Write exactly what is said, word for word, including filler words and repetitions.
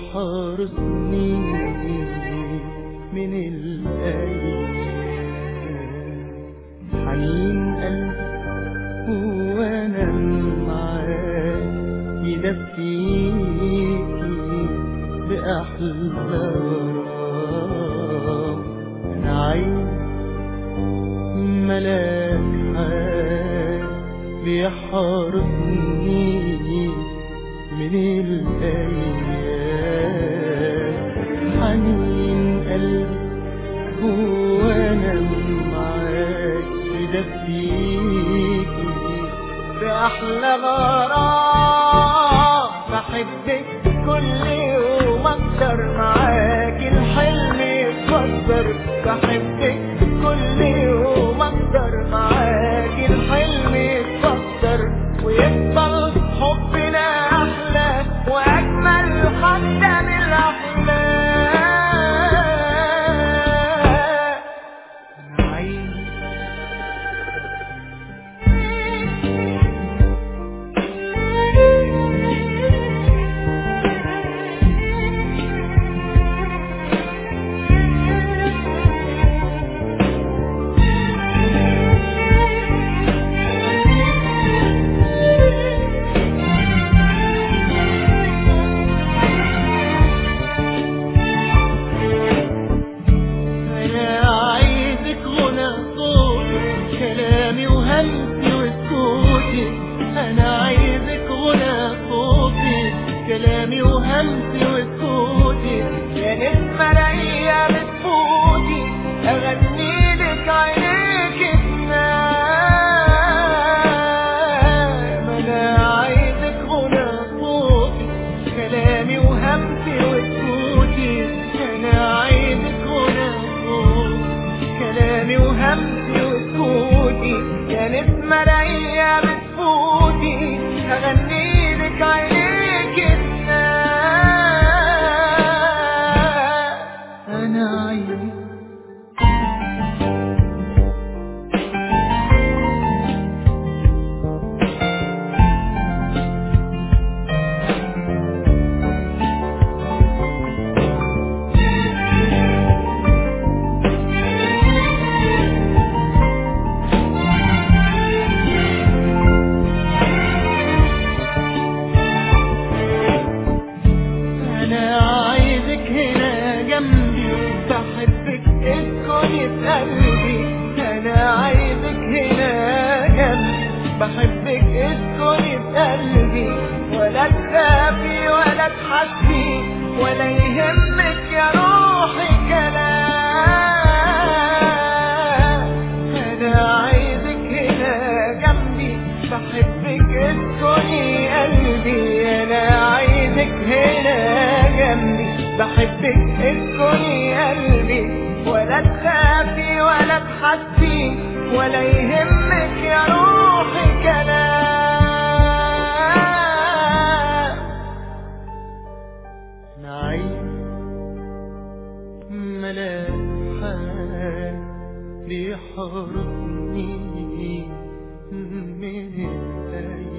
بيحرسني من الأيام. حنين قلبي وأنا معاك يدفيكي بأحلى غرام. أنا عايز ملاك حال بيحرسني من الأيام. حنين قلبي وانا معاك يدفيكي بأحلى غرام. بحبك كل يوم أكتر معاك الحلم يتفجر. بحبك كل يوم أكتر معاك الحلم يتفجر ويفضل حبنا أحلى وأجمل حتى من الأحلام. عايز أنا عايزك غنى صوتي كلامي وهمسي وسكوتي. يا نسمة ليا بتفوتي أغني لك عينيك تنام. أنا عايزك غنى صوتي كلامي وهمسي وسكوتي. أنا عايزك غنى صوتي كلامي وهمسي وسكوتي. يا نسمة ليا أغني لك عينيك تنام. أنا عايز بحبك اسكني في قلبي. أنا عايزك هنا جنبي بحبك اسكني في قلبي. ولا تخافي ولا تحسي ولا يهمك يا روحي كلام. أنا عايزك هنا جنبي بحبك اسكني قلبي. أنا عايزك هنا جنبي بحبك اسكني قلبي. ولا تخافي ولا تحسي ولا يهمك يا روحي كلام. أنا عايز ملاك حال بيحرسني من الأيام.